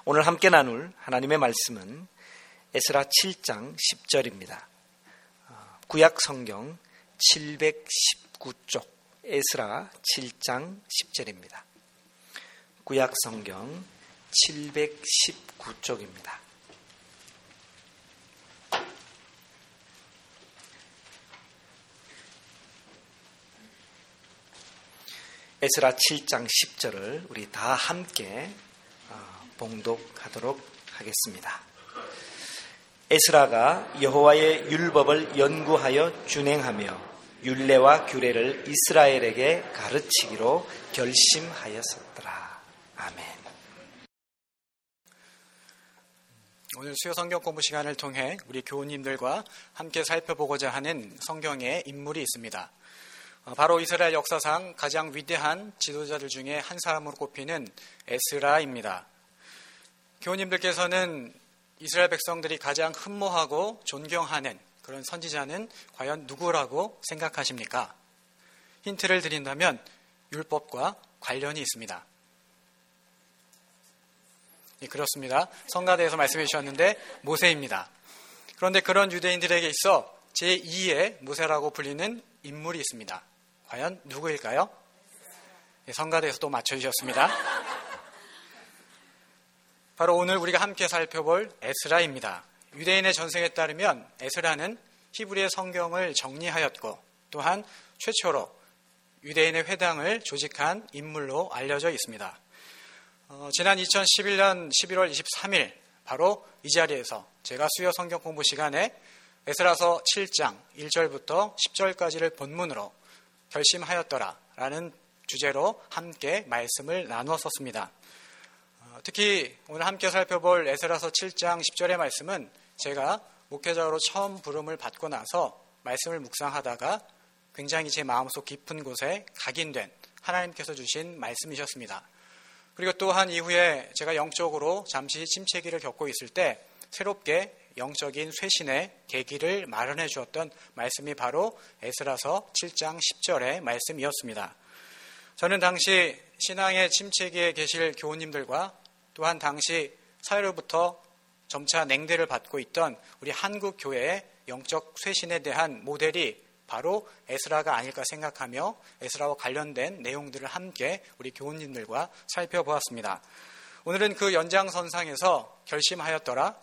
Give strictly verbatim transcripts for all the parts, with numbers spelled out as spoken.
오늘 함께 나눌 하나님의 말씀은 에스라 칠 장 십 절입니다. 구약 성경 칠백십구 쪽 에스라 칠 장 십 절입니다. 구약 성경 칠백십구 쪽입니다. 에스라 칠 장 십 절을 우리 다 함께 봉독하도록 하겠습니다. 에스라가 여호와의 율법을 연구하여 준행하며 율례와 규례를 이스라엘에게 가르치기로 결심하였었더라. 아멘. 오늘 수요 성경 공부 시간을 통해 우리 교우님들과 함께 살펴보고자 하는 성경의 인물이 있습니다. 바로 이스라엘 역사상 가장 위대한 지도자들 중에 한 사람으로 꼽히는 에스라입니다. 교우님들께서는 이스라엘 백성들이 가장 흠모하고 존경하는 그런 선지자는 과연 누구라고 생각하십니까? 힌트를 드린다면 율법과 관련이 있습니다. 예, 그렇습니다. 성가대에서 말씀해 주셨는데 모세입니다. 그런데 그런 유대인들에게 있어 제이의 모세라고 불리는 인물이 있습니다. 과연 누구일까요? 예, 성가대에서 또 맞춰주셨습니다. 바로 오늘 우리가 함께 살펴볼 에스라입니다. 유대인의 전승에 따르면 에스라는 히브리의 성경을 정리하였고 또한 최초로 유대인의 회당을 조직한 인물로 알려져 있습니다. 어, 지난 이천십일 년 십일월 이십삼일 바로 이 자리에서 제가 수요 성경 공부 시간에 에스라서 칠 장 일 절부터 십 절까지를 본문으로 결심하였더라 라는 주제로 함께 말씀을 나누었었습니다. 어, 특히 오늘 함께 살펴볼 에스라서 칠 장 십 절의 말씀은 제가 목회자로 처음 부름을 받고 나서 말씀을 묵상하다가 굉장히 제 마음속 깊은 곳에 각인된 하나님께서 주신 말씀이셨습니다. 그리고 또한 이후에 제가 영적으로 잠시 침체기를 겪고 있을 때 새롭게 영적인 쇄신의 계기를 마련해 주었던 말씀이 바로 에스라서 칠 장 십 절의 말씀이었습니다. 저는 당시 신앙의 침체기에 계실 교우님들과 또한 당시 사회로부터 점차 냉대를 받고 있던 우리 한국 교회의 영적 쇄신에 대한 모델이 바로 에스라가 아닐까 생각하며 에스라와 관련된 내용들을 함께 우리 교우님들과 살펴보았습니다. 오늘은 그 연장선상에서 결심하였더라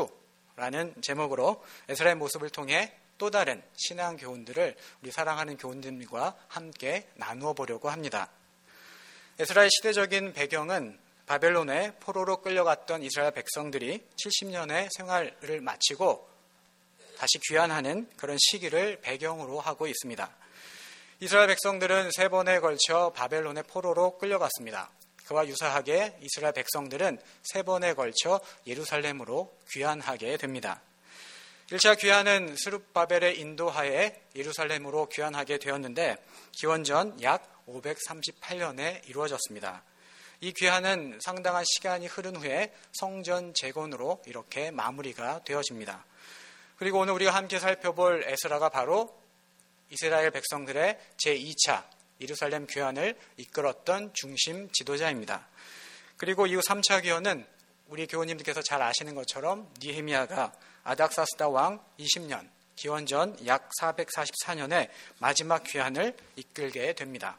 이라는 제목으로 에스라의 모습을 통해 또 다른 신앙 교훈들을 우리 사랑하는 교우님들과 함께 나누어 보려고 합니다. 에스라의 시대적인 배경은 바벨론의 포로로 끌려갔던 이스라엘 백성들이 칠십 년의 생활을 마치고 다시 귀환하는 그런 시기를 배경으로 하고 있습니다. 이스라엘 백성들은 세 번에 걸쳐 바벨론의 포로로 끌려갔습니다. 그와 유사하게 이스라엘 백성들은 세 번에 걸쳐 예루살렘으로 귀환하게 됩니다. 일 차 귀환은 스룹바벨의 인도하에 예루살렘으로 귀환하게 되었는데 기원전 약 오백삼십팔 년에 이루어졌습니다. 이 귀환은 상당한 시간이 흐른 후에 성전 재건으로 이렇게 마무리가 되어집니다. 그리고 오늘 우리가 함께 살펴볼 에스라가 바로 이스라엘 백성들의 제이 차 예루살렘 귀환을 이끌었던 중심 지도자입니다. 그리고 이후 삼 차 귀환은 우리 교우님들께서 잘 아시는 것처럼 느헤미야가 아닥사스다 왕 이십 년 기원전 약 사백사십사 년에 마지막 귀환을 이끌게 됩니다.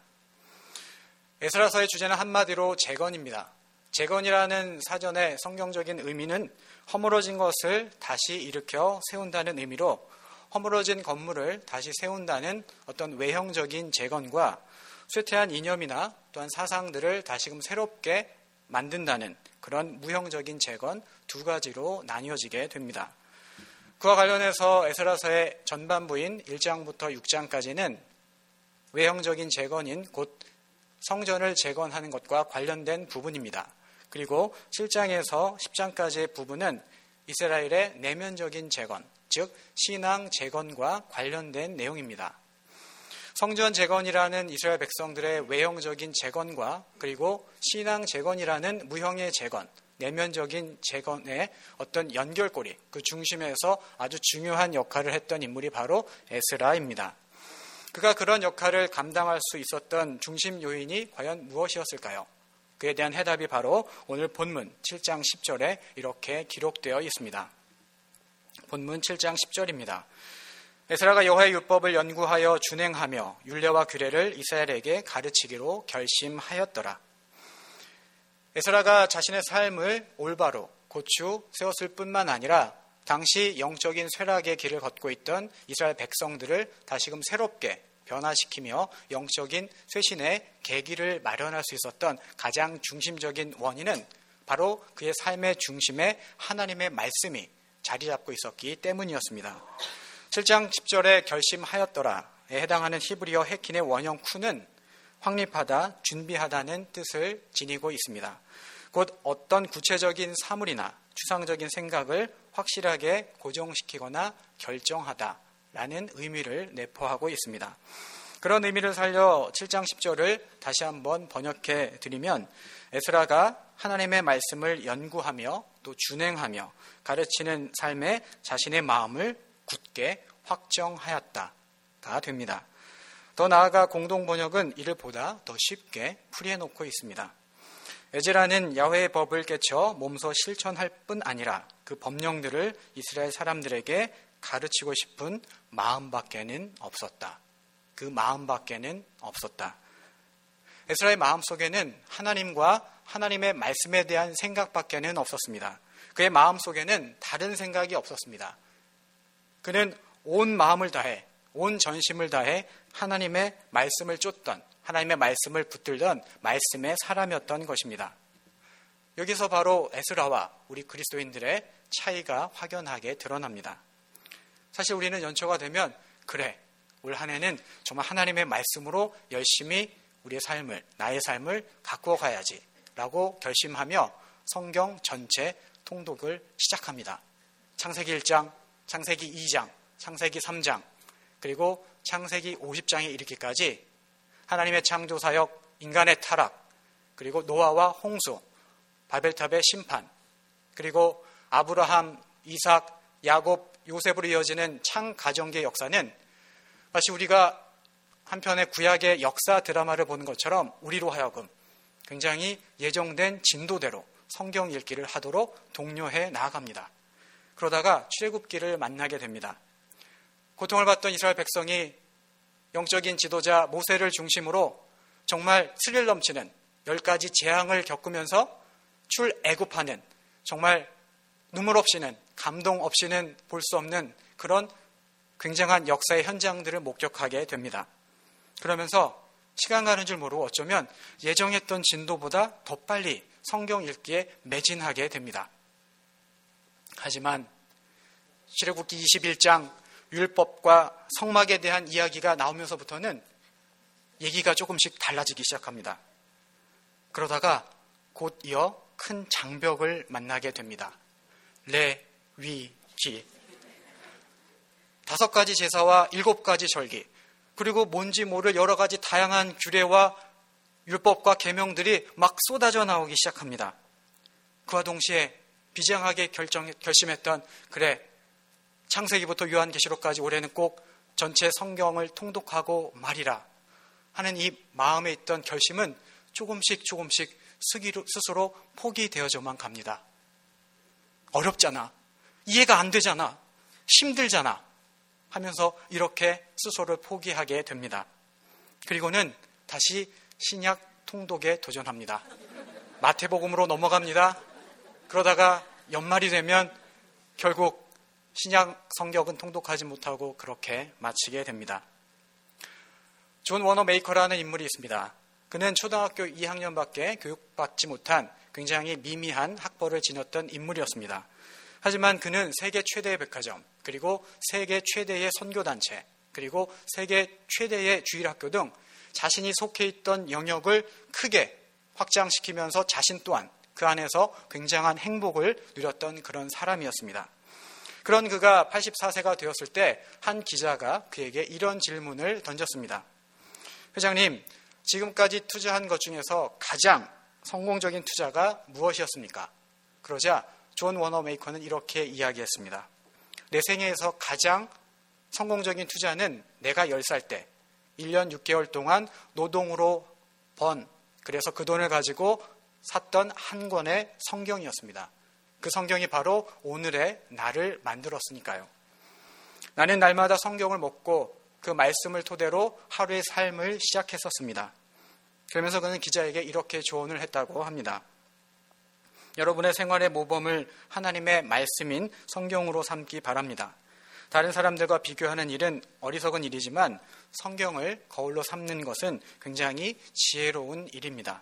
에스라서의 주제는 한마디로 재건입니다. 재건이라는 사전의 성경적인 의미는 허물어진 것을 다시 일으켜 세운다는 의미로 허물어진 건물을 다시 세운다는 어떤 외형적인 재건과 쇠퇴한 이념이나 또한 사상들을 다시금 새롭게 만든다는 그런 무형적인 재건 두 가지로 나뉘어지게 됩니다. 그와 관련해서 에스라서의 전반부인 일 장부터 육 장까지는 외형적인 재건인 곧 성전을 재건하는 것과 관련된 부분입니다. 그리고 칠 장에서 십 장까지의 부분은 이스라엘의 내면적인 재건, 즉 신앙 재건과 관련된 내용입니다. 성전 재건이라는 이스라엘 백성들의 외형적인 재건과 그리고 신앙 재건이라는 무형의 재건, 내면적인 재건의 어떤 연결고리, 그 중심에서 아주 중요한 역할을 했던 인물이 바로 에스라입니다. 그가 그런 역할을 감당할 수 있었던 중심 요인이 과연 무엇이었을까요? 그에 대한 해답이 바로 오늘 본문 칠 장 십 절에 이렇게 기록되어 있습니다. 본문 칠 장 십 절입니다. 에스라가 여호와의 율법을 연구하여 준행하며 율례와 규례를 이스라엘에게 가르치기로 결심하였더라. 에스라가 자신의 삶을 올바로 고추 세웠을 뿐만 아니라 당시 영적인 쇠락의 길을 걷고 있던 이스라엘 백성들을 다시금 새롭게 변화시키며 영적인 쇄신의 계기를 마련할 수 있었던 가장 중심적인 원인은 바로 그의 삶의 중심에 하나님의 말씀이 자리 잡고 있었기 때문이었습니다. 칠 장 십 절에 결심하였더라에 해당하는 히브리어 헤킨의 원형 쿠는 확립하다, 준비하다는 뜻을 지니고 있습니다. 곧 어떤 구체적인 사물이나 추상적인 생각을 확실하게 고정시키거나 결정하다라는 의미를 내포하고 있습니다. 그런 의미를 살려 칠 장 십 절을 다시 한번 번역해 드리면 에스라가 하나님의 말씀을 연구하며 또 준행하며 가르치는 삶에 자신의 마음을 굳게 확정하였다가 됩니다. 더 나아가 공동번역은 이를 보다 더 쉽게 풀이해놓고 있습니다. 에즈라는 야훼의 법을 깨쳐 몸소 실천할 뿐 아니라 그 법령들을 이스라엘 사람들에게 가르치고 싶은 마음밖에는 없었다. 그 마음밖에는 없었다. 에스라의 마음속에는 하나님과 하나님의 말씀에 대한 생각밖에는 없었습니다. 그의 마음속에는 다른 생각이 없었습니다. 그는 온 마음을 다해, 온 전심을 다해 하나님의 말씀을 쫓던, 하나님의 말씀을 붙들던 말씀의 사람이었던 것입니다. 여기서 바로 에스라와 우리 그리스도인들의 차이가 확연하게 드러납니다. 사실 우리는 연초가 되면 그래, 올 한 해는 정말 하나님의 말씀으로 열심히 우리의 삶을, 나의 삶을 가꾸어 가야지 라고 결심하며 성경 전체 통독을 시작합니다. 창세기 일 장, 창세기 이 장, 창세기 삼 장, 그리고 창세기 오십 장에 이르기까지 하나님의 창조사역, 인간의 타락, 그리고 노아와 홍수, 바벨탑의 심판, 그리고 아브라함, 이삭, 야곱, 요셉으로 이어지는 창가정기의 역사는 마치 우리가 한편의 구약의 역사 드라마를 보는 것처럼 우리로 하여금 굉장히 예정된 진도대로 성경 읽기를 하도록 독려해 나아갑니다. 그러다가 출애굽기를 만나게 됩니다. 고통을 받던 이스라엘 백성이 영적인 지도자 모세를 중심으로 정말 스릴 넘치는 열 가지 재앙을 겪으면서 출애굽하는 정말 눈물 없이는, 감동 없이는 볼 수 없는 그런 굉장한 역사의 현장들을 목격하게 됩니다. 그러면서 시간 가는 줄 모르고 어쩌면 예정했던 진도보다 더 빨리 성경 읽기에 매진하게 됩니다. 하지만 출애굽기 이십일 장 율법과 성막에 대한 이야기가 나오면서부터는 얘기가 조금씩 달라지기 시작합니다. 그러다가 곧 이어 큰 장벽을 만나게 됩니다. 레위기. 다섯 가지 제사와 일곱 가지 절기, 그리고 뭔지 모를 여러 가지 다양한 규례와 율법과 계명들이 막 쏟아져 나오기 시작합니다. 그와 동시에 비장하게 결정, 결심했던 그래, 창세기부터 요한계시록까지 올해는 꼭 전체 성경을 통독하고 말이라 하는 이 마음에 있던 결심은 조금씩 조금씩 스스로 포기되어져만 갑니다. 어렵잖아. 이해가 안 되잖아. 힘들잖아. 하면서 이렇게 스스로를 포기하게 됩니다. 그리고는 다시 신약 통독에 도전합니다. 마태복음으로 넘어갑니다. 그러다가 연말이 되면 결국 신약 성경은 통독하지 못하고 그렇게 마치게 됩니다. 존 워너 메이커라는 인물이 있습니다. 그는 초등학교 이 학년밖에 교육받지 못한 굉장히 미미한 학벌을 지녔던 인물이었습니다. 하지만 그는 세계 최대의 백화점, 그리고 세계 최대의 선교단체, 그리고 세계 최대의 주일학교 등 자신이 속해 있던 영역을 크게 확장시키면서 자신 또한 그 안에서 굉장한 행복을 누렸던 그런 사람이었습니다. 그런 그가 팔십사 세가 되었을 때 한 기자가 그에게 이런 질문을 던졌습니다. 회장님, 지금까지 투자한 것 중에서 가장 성공적인 투자가 무엇이었습니까? 그러자 존 워너 메이커는 이렇게 이야기했습니다. 내 생애에서 가장 성공적인 투자는 내가 열 살 때 일 년 육 개월 동안 노동으로 번, 그래서 그 돈을 가지고 샀던 한 권의 성경이었습니다. 그 성경이 바로 오늘의 나를 만들었으니까요. 나는 날마다 성경을 먹고 그 말씀을 토대로 하루의 삶을 시작했었습니다. 그러면서 그는 기자에게 이렇게 조언을 했다고 합니다. 여러분의 생활의 모범을 하나님의 말씀인 성경으로 삼기 바랍니다. 다른 사람들과 비교하는 일은 어리석은 일이지만 성경을 거울로 삼는 것은 굉장히 지혜로운 일입니다.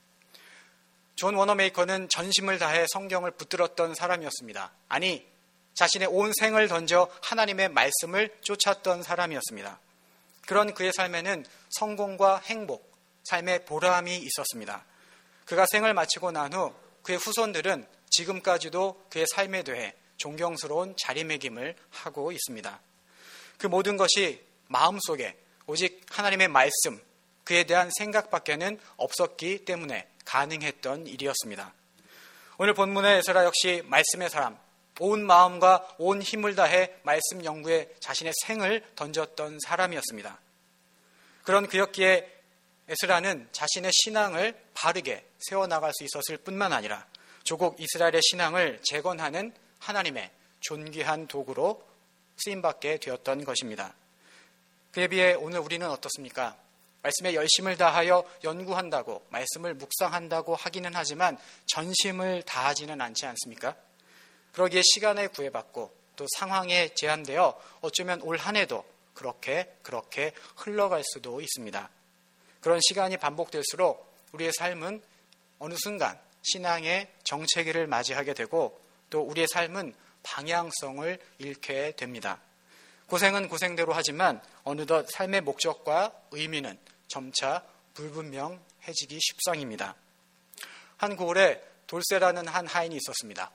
존 워너메이커는 전심을 다해 성경을 붙들었던 사람이었습니다. 아니, 자신의 온 생을 던져 하나님의 말씀을 쫓았던 사람이었습니다. 그런 그의 삶에는 성공과 행복, 삶의 보람이 있었습니다. 그가 생을 마치고 난 후 그의 후손들은 지금까지도 그의 삶에 대해 존경스러운 자리매김을 하고 있습니다. 그 모든 것이 마음속에 오직 하나님의 말씀, 그에 대한 생각밖에는 없었기 때문에 가능했던 일이었습니다. 오늘 본문의 에스라 역시 말씀의 사람, 온 마음과 온 힘을 다해 말씀 연구에 자신의 생을 던졌던 사람이었습니다. 그런 그였기에 에스라는 자신의 신앙을 바르게 세워나갈 수 있었을 뿐만 아니라 조국 이스라엘의 신앙을 재건하는 하나님의 존귀한 도구로 쓰임받게 되었던 것입니다. 그에 비해 오늘 우리는 어떻습니까? 말씀에 열심을 다하여 연구한다고, 말씀을 묵상한다고 하기는 하지만 전심을 다하지는 않지 않습니까? 그러기에 시간에 구애받고 또 상황에 제한되어 어쩌면 올 한 해도 그렇게 그렇게 흘러갈 수도 있습니다. 그런 시간이 반복될수록 우리의 삶은 어느 순간 신앙의 정체기를 맞이하게 되고 또 우리의 삶은 방향성을 잃게 됩니다. 고생은 고생대로 하지만 어느덧 삶의 목적과 의미는 점차 불분명해지기 십상입니다. 한 고을에 돌쇠라는 한 하인이 있었습니다.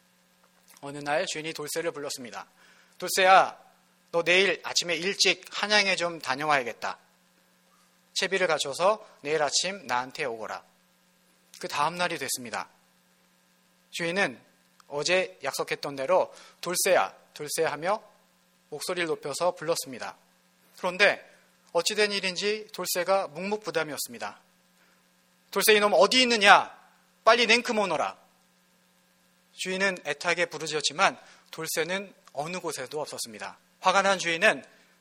어느 날 주인이 돌쇠를 불렀습니다. 돌쇠야, 너 내일 아침에 일찍 한양에 좀 다녀와야겠다. 채비를 갖춰서 내일 아침 나한테 오거라. 그 다음 날이 됐습니다. 주인은 어제 약속했던 대로 돌쇠야, 돌쇠야 하며 목소리를 높여서 불렀습니다. 그런데 어찌된 일인지 돌쇠가 묵묵부담이었습니다. 돌쇠 이놈 어디 있느냐? 빨리 냉큼 오너라. 주인은 애타게 부르짖었지만 돌쇠는 어느 곳에도 없었습니다. 화가 난 주인은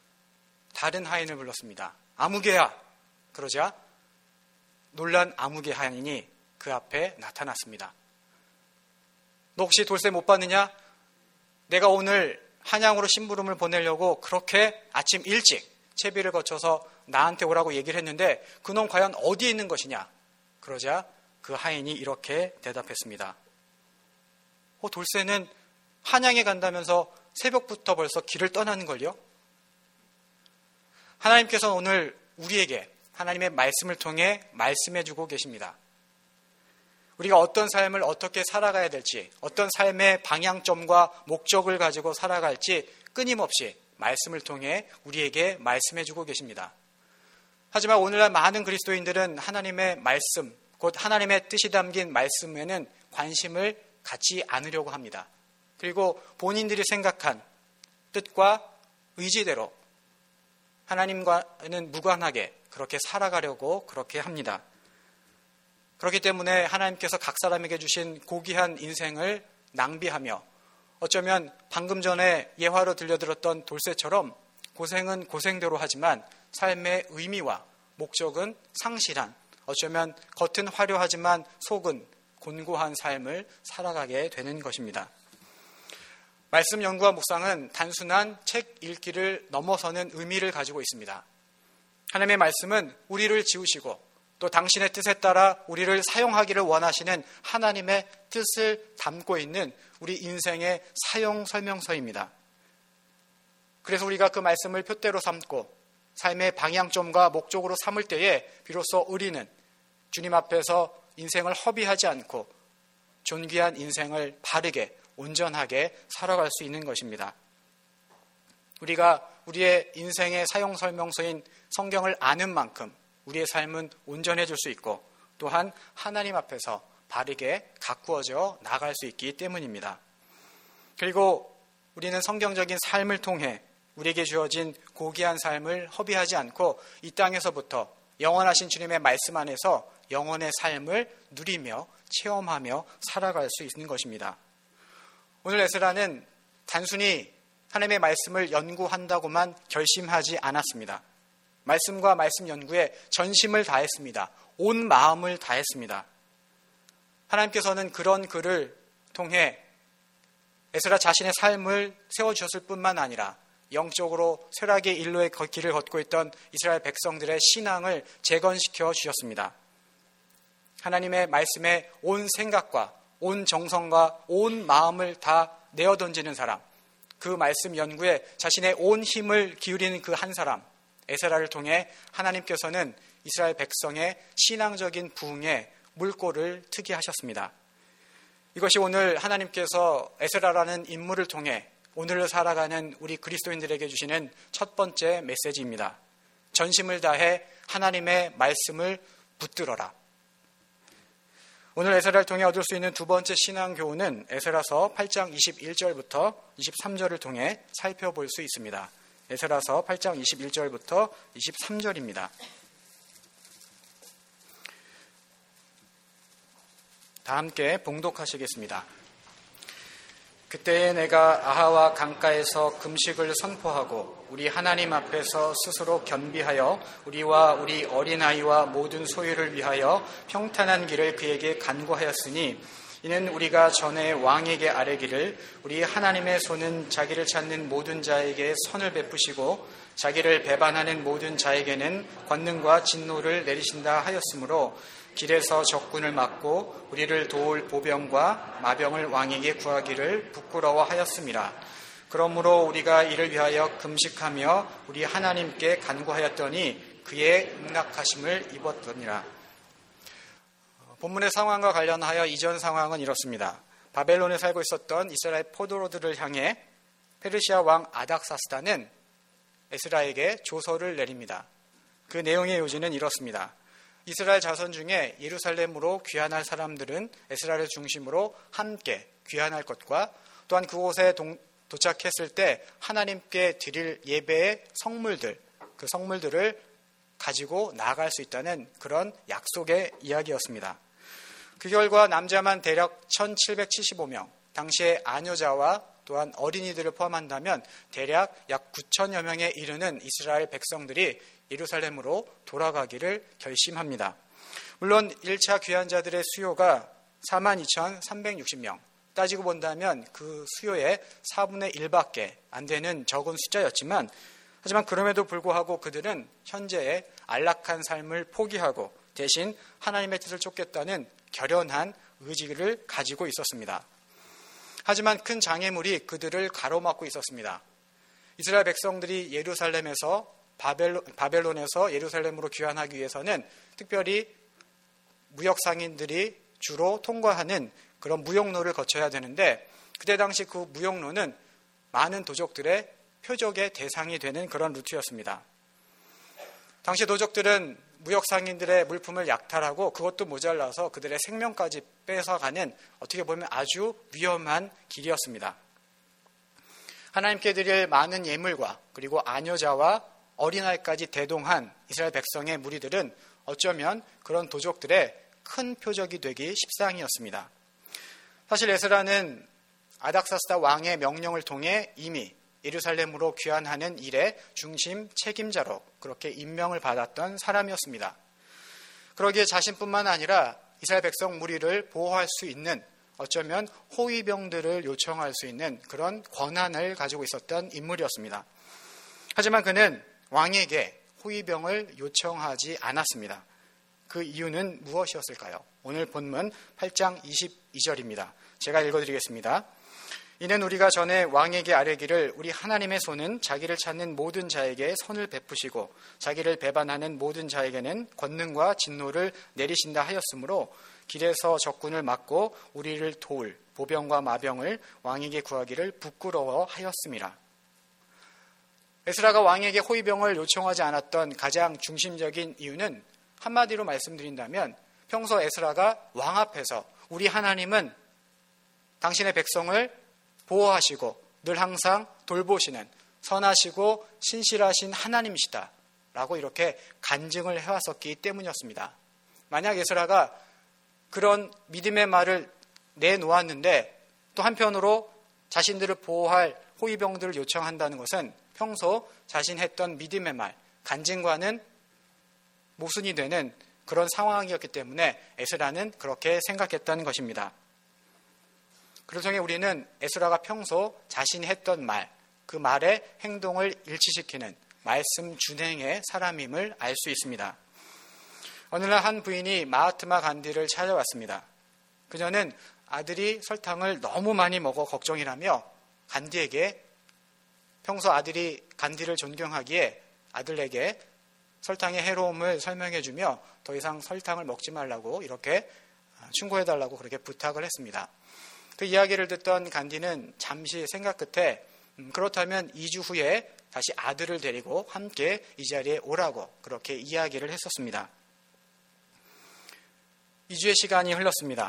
다른 하인을 불렀습니다. 아무개야. 그러자 놀란 아무개 하인이 그 앞에 나타났습니다. 너 혹시 돌쇠 못 봤느냐? 내가 오늘 한양으로 심부름을 보내려고 그렇게 아침 일찍 채비를 거쳐서 나한테 오라고 얘기를 했는데 그놈 과연 어디에 있는 것이냐? 그러자 그 하인이 이렇게 대답했습니다. 어, 돌쇠는 한양에 간다면서 새벽부터 벌써 길을 떠나는걸요? 하나님께서는 오늘 우리에게 하나님의 말씀을 통해 말씀해주고 계십니다. 우리가 어떤 삶을 어떻게 살아가야 될지, 어떤 삶의 방향점과 목적을 가지고 살아갈지 끊임없이 말씀을 통해 우리에게 말씀해주고 계십니다. 하지만 오늘날 많은 그리스도인들은 하나님의 말씀, 곧 하나님의 뜻이 담긴 말씀에는 관심을 갖지 않으려고 합니다. 그리고 본인들이 생각한 뜻과 의지대로 하나님과는 무관하게 그렇게 살아가려고 그렇게 합니다. 그렇기 때문에 하나님께서 각 사람에게 주신 고귀한 인생을 낭비하며 어쩌면 방금 전에 예화로 들려들었던 돌쇠처럼 고생은 고생대로 하지만 삶의 의미와 목적은 상실한, 어쩌면 겉은 화려하지만 속은 곤고한 삶을 살아가게 되는 것입니다. 말씀 연구와 묵상은 단순한 책 읽기를 넘어서는 의미를 가지고 있습니다. 하나님의 말씀은 우리를 지으시고 또 당신의 뜻에 따라 우리를 사용하기를 원하시는 하나님의 뜻을 담고 있는 우리 인생의 사용 설명서입니다. 그래서 우리가 그 말씀을 표대로 삼고 삶의 방향점과 목적으로 삼을 때에 비로소 우리는 주님 앞에서 인생을 허비하지 않고 존귀한 인생을 바르게 온전하게 살아갈 수 있는 것입니다. 우리가 우리의 인생의 사용 설명서인 성경을 아는 만큼 우리의 삶은 온전해질 수 있고 또한 하나님 앞에서 바르게 가꾸어져 나갈 수 있기 때문입니다. 그리고 우리는 성경적인 삶을 통해 우리에게 주어진 고귀한 삶을 허비하지 않고 이 땅에서부터 영원하신 주님의 말씀 안에서 영원의 삶을 누리며 체험하며 살아갈 수 있는 것입니다. 오늘 에스라는 단순히 하나님의 말씀을 연구한다고만 결심하지 않았습니다. 말씀과 말씀 연구에 전심을 다했습니다. 온 마음을 다했습니다. 하나님께서는 그런 그를 통해 에스라 자신의 삶을 세워주셨을 뿐만 아니라 영적으로 쇠락의 일로의 길을 걷고 있던 이스라엘 백성들의 신앙을 재건시켜 주셨습니다. 하나님의 말씀에 온 생각과 온 정성과 온 마음을 다 내어던지는 사람, 그 말씀 연구에 자신의 온 힘을 기울이는 그 한 사람, 에스라를 통해 하나님께서는 이스라엘 백성의 신앙적인 부흥에 물꼬를 트게 하셨습니다. 이것이 오늘 하나님께서 에스라라는 인물을 통해 오늘을 살아가는 우리 그리스도인들에게 주시는 첫 번째 메시지입니다. 전심을 다해 하나님의 말씀을 붙들어라. 오늘 에스라를 통해 얻을 수 있는 두 번째 신앙 교훈은 에스라서 팔 장 이십일 절부터 이십삼 절을 통해 살펴볼 수 있습니다. 에스라서 팔 장 이십일 절부터 이십삼 절입니다. 다 함께 봉독하시겠습니다. 그때에 내가 아하와 강가에서 금식을 선포하고 우리 하나님 앞에서 스스로 겸비하여 우리와 우리 어린아이와 모든 소유를 위하여 평탄한 길을 그에게 간구하였으니 이는 우리가 전에 왕에게 아뢰기를 우리 하나님의 손은 자기를 찾는 모든 자에게 선을 베푸시고 자기를 배반하는 모든 자에게는 권능과 진노를 내리신다 하였으므로 길에서 적군을 막고 우리를 도울 보병과 마병을 왕에게 구하기를 부끄러워하였음이라. 그러므로 우리가 이를 위하여 금식하며 우리 하나님께 간구하였더니 그의 응낙하심을 입었더니라. 본문의 상황과 관련하여 이전 상황은 이렇습니다. 바벨론에 살고 있었던 이스라엘 포도로들을 향해 페르시아 왕 아닥사스다는 에스라에게 조서를 내립니다. 그 내용의 요지는 이렇습니다. 이스라엘 자손 중에 예루살렘으로 귀환할 사람들은 에스라를 중심으로 함께 귀환할 것과 또한 그곳에 동, 도착했을 때 하나님께 드릴 예배의 성물들, 그 성물들을 가지고 나아갈 수 있다는 그런 약속의 이야기였습니다. 그 결과 남자만 대략 천칠백칠십오 명, 당시의 아녀자와 또한 어린이들을 포함한다면 대략 약 구천여 명에 이르는 이스라엘 백성들이 예루살렘으로 돌아가기를 결심합니다. 물론 일 차 귀환자들의 수요가 사만 이천삼백육십 명, 따지고 본다면 그 수요의 사분의 일밖에 안 되는 적은 숫자였지만 하지만 그럼에도 불구하고 그들은 현재의 안락한 삶을 포기하고 대신 하나님의 뜻을 쫓겠다는 결연한 의지를 가지고 있었습니다. 하지만 큰 장애물이 그들을 가로막고 있었습니다. 이스라엘 백성들이 예루살렘에서 바벨론, 바벨론에서 예루살렘으로 귀환하기 위해서는 특별히 무역 상인들이 주로 통과하는 그런 무역로를 거쳐야 되는데 그때 당시 그 무역로는 많은 도적들의 표적의 대상이 되는 그런 루트였습니다. 당시 도적들은 무역 상인들의 물품을 약탈하고 그것도 모자라서 그들의 생명까지 뺏어가는 어떻게 보면 아주 위험한 길이었습니다. 하나님께 드릴 많은 예물과 그리고 아녀자와 어린아이까지 대동한 이스라엘 백성의 무리들은 어쩌면 그런 도적들의 큰 표적이 되기 십상이었습니다. 사실 에스라는 아닥사스다 왕의 명령을 통해 이미 예루살렘으로 귀환하는 일의 중심 책임자로 그렇게 임명을 받았던 사람이었습니다. 그러기에 자신뿐만 아니라 이스라엘 백성 무리를 보호할 수 있는 어쩌면 호위병들을 요청할 수 있는 그런 권한을 가지고 있었던 인물이었습니다. 하지만 그는 왕에게 호위병을 요청하지 않았습니다. 그 이유는 무엇이었을까요? 오늘 본문 팔 장 이십이 절입니다. 제가 읽어드리겠습니다. 이는 우리가 전에 왕에게 아뢰기를 우리 하나님의 손은 자기를 찾는 모든 자에게 선을 베푸시고 자기를 배반하는 모든 자에게는 권능과 진노를 내리신다 하였으므로 길에서 적군을 막고 우리를 도울 보병과 마병을 왕에게 구하기를 부끄러워하였음이라. 에스라가 왕에게 호위병을 요청하지 않았던 가장 중심적인 이유는 한마디로 말씀드린다면 평소 에스라가 왕 앞에서 우리 하나님은 당신의 백성을 보호하시고 늘 항상 돌보시는 선하시고 신실하신 하나님이시다 라고 이렇게 간증을 해왔었기 때문이었습니다. 만약 에스라가 그런 믿음의 말을 내놓았는데 또 한편으로 자신들을 보호할 호위병들을 요청한다는 것은 평소 자신 했던 믿음의 말, 간증과는 모순이 되는 그런 상황이었기 때문에 에스라는 그렇게 생각했던 것입니다. 그래서 우리는 에스라가 평소 자신이 했던 말, 그 말의 행동을 일치시키는 말씀 준행의 사람임을 알 수 있습니다. 어느 날 한 부인이 마하트마 간디를 찾아왔습니다. 그녀는 아들이 설탕을 너무 많이 먹어 걱정이라며 간디에게 평소 아들이 간디를 존경하기에 아들에게 설탕의 해로움을 설명해주며 더 이상 설탕을 먹지 말라고 이렇게 충고해달라고 그렇게 부탁을 했습니다. 그 이야기를 듣던 간디는 잠시 생각 끝에 음, 그렇다면 이 주 후에 다시 아들을 데리고 함께 이 자리에 오라고 그렇게 이야기를 했었습니다. 이 주의 시간이 흘렀습니다.